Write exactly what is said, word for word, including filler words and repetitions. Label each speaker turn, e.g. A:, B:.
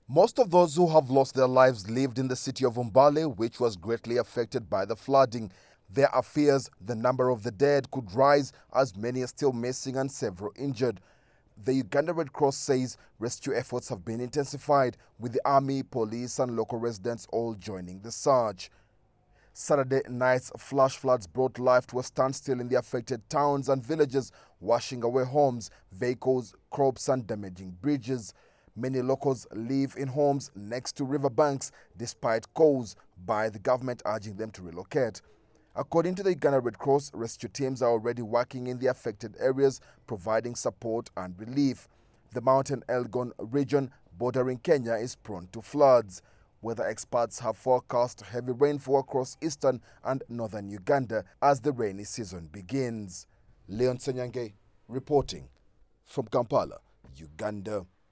A: Most of those who have lost their lives lived in the city of Umbale, which was greatly affected by the flooding. There are fears the number of the dead could rise, as many are still missing and several injured. The Uganda Red Cross says rescue efforts have been intensified, with the army, police and local residents all joining the search. Saturday night's flash floods brought life to a standstill in the affected towns and villages, washing away homes, vehicles, crops and damaging bridges. Many locals live in homes next to riverbanks despite calls by the government urging them to relocate. According to the Uganda Red Cross, rescue teams are already working in the affected areas, providing support and relief. The Mountain Elgon region bordering Kenya is prone to floods. Weather experts have forecast heavy rainfall across eastern and northern Uganda as the rainy season begins. Leon Senyange reporting from Kampala, Uganda.